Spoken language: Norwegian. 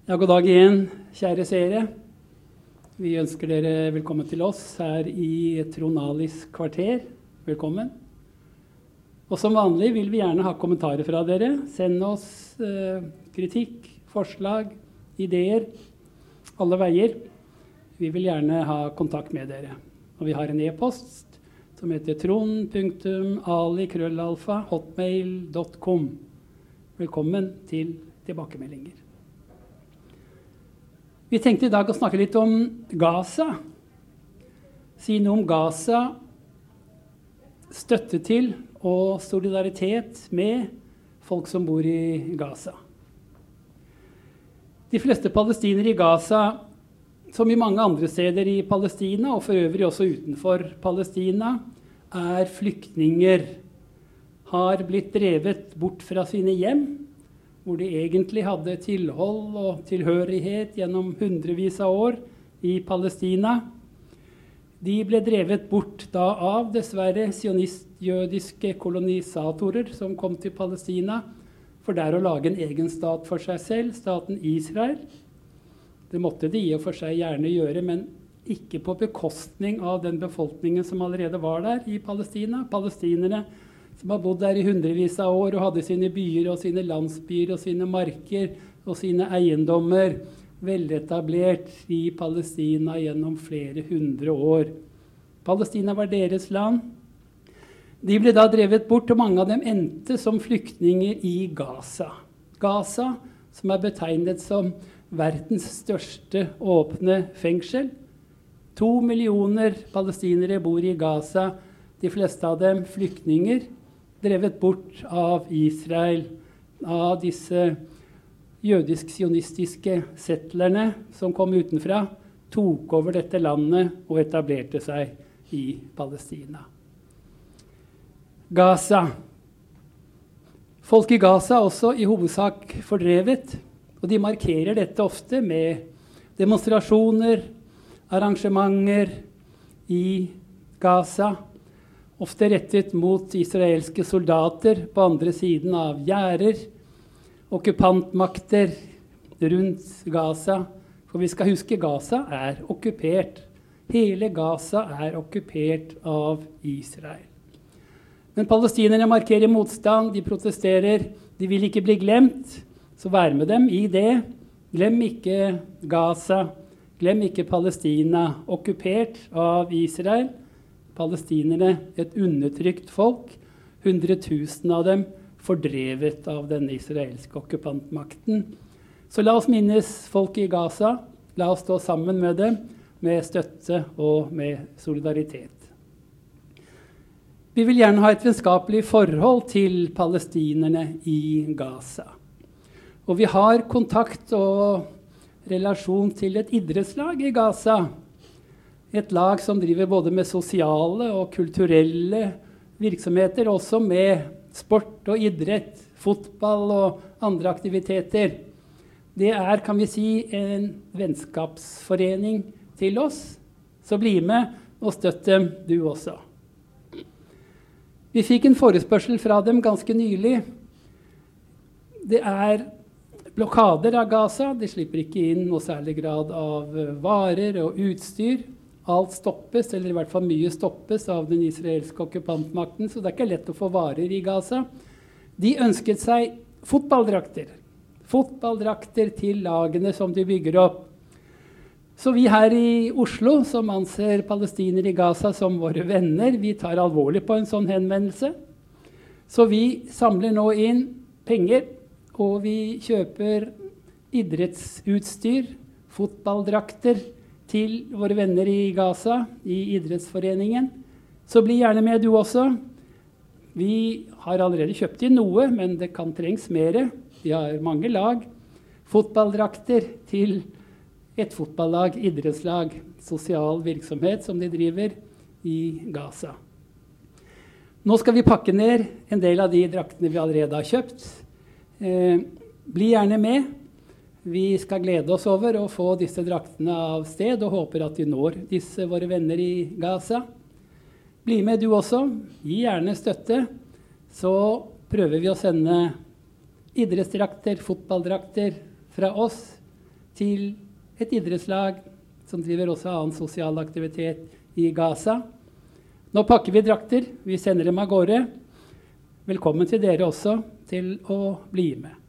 Ja, god dag igjen, kjære seere. Vi ønsker dere velkommen til oss her i Tronalis kvarter. Velkommen. Og som vanlig vil vi gjerne ha kommentarer fra dere. Send oss kritikk, forslag, ideer, alle veier. Vi vil gjerne ha kontakt med dere. Og vi har en e-post som heter tron.ali@hotmail.com. Velkommen til tilbakemeldinger. Vi tenkte i dag å snakke litt om Gaza. Si noe om Gaza, støtte til og solidaritet med folk som bor i Gaza. De fleste palestinere i Gaza, som i mange andre steder i Palestina, og for øvrig også utenfor Palestina, er flyktninger, har blitt drevet bort fra sine hjem, hvor de egentlig hadde tilhold og tilhørighet gjennom hundrevis av år i Palestina. De ble drevet bort da av, dessverre, sionist-jødiske kolonisatorer som kom til Palestina, for der å lage en egen stat for seg selv, staten Israel. Det måtte de i og for seg gjerne gjøre, men ikke på bekostning av den befolkningen som allerede var der i Palestina. Palestinere som har bodd der i hundrevis av år og hadde sine byer og sine landsbyer og sine marker og sine eiendommer veletablert i Palestina gjennom flere hundre år. Palestina var deres land. De ble da drevet bort, og mange av dem endte som flyktninger i Gaza. Gaza, som er betegnet som verdens største åpne fengsel. 2 millioner palestinere bor i Gaza, de fleste av dem flyktninger, drevet bort av Israel, av disse jødisk-sionistiske settlerne som kom utenfra, tok over dette landet og etablerte seg i Palestina. Gaza. Folk i Gaza er også i hovedsak fordrevet, og de markerer dette ofte med demonstrasjoner, arrangementer i Gaza, ofte rettet mot israelske soldater på andre siden av gjerder, okkupantmakter rundt Gaza. For vi skal huske, Gaza er okkupert. Hele Gaza er okkupert av Israel. Men palestinerne markerer motstand, de protesterer, de vil ikke bli glemt, så vær med dem i det. Glem ikke Gaza, glem ikke Palestina, okkupert av Israel. Palestinerne, et undertrykt folk, 100 000 av dem fordrevet av den israelske okkupantmakten. Så la oss minnes folk i Gaza, la oss stå sammen med dem, med støtte og med solidaritet. Vi vil gjerne ha et vennskapelig forhold til palestinerne i Gaza. Og vi har kontakt og relasjon til et idrettslag i Gaza. Et lag som driver både med sosiale og kulturelle virksomheter, også med sport og idrett, fotball og andre aktiviteter. Det er, kan vi si, en vennskapsforening til oss. Så bli med og støtt dem, du også. Vi fikk en forespørsel fra dem ganske nylig. Det er blokader av Gaza. De slipper ikke inn noe særlig grad av varer og utstyr. Alt stoppes, eller i hvert fall mye stoppes av den israelske okkupantmakten, så det er ikke lett å få varer i Gaza. De ønsket seg fotballdrakter. Fotballdrakter til lagene som de bygger opp. Så vi her i Oslo, som anser palestinere i Gaza som våre venner, vi tar alvorlig på en sånn henvendelse. Så vi samler nå inn penger, og vi kjøper idrettsutstyr, fotballdrakter, til våre venner i Gaza, i idrettsforeningen. Så bli gjerne med du også. Vi har allerede kjøpt inn noe, men det kan trengs mer. Vi har mange lag. Fotballdrakter til et fotballag, idrettslag, sosial virksomhet som de driver i Gaza. Nå skal vi pakke ned en del av de draktene vi allerede har kjøpt. Bli gjerne med. Vi skal glede oss over å få disse draktene av sted, og håper at de når disse våre venner i Gaza. Bli med du også. Gi gjerne støtte. Så prøver vi å sende idrettsdrakter, fotballdrakter fra oss til et idrettslag som driver også annen sosial aktivitet i Gaza. Nå pakker vi drakter, vi sender dem av gårde. Velkommen til dere også til å bli med.